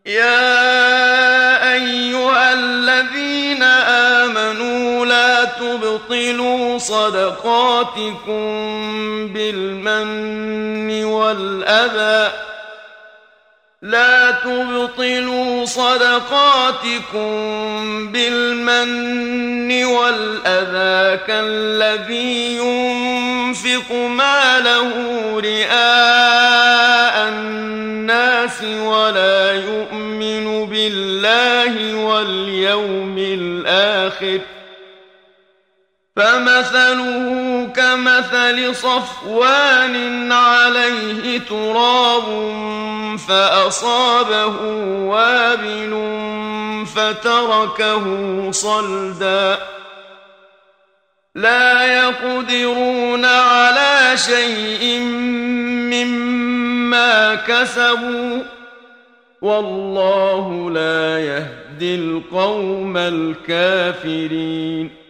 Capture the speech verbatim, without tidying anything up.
يا أيها الذين آمنوا لا تبطلوا صدقاتكم بالمن والأذى لا تبطلوا صدقاتكم بالمن والأذى كالذي ينفق ماله رئاء الناس ولا يؤمن بالله واليوم الآخر فمثله كمثل صفوان عليه تراب فأصابه وابل فتركه صلدا لا يقدرون على شيء مما كسبوا والله لا يهدي القوم الكافرين.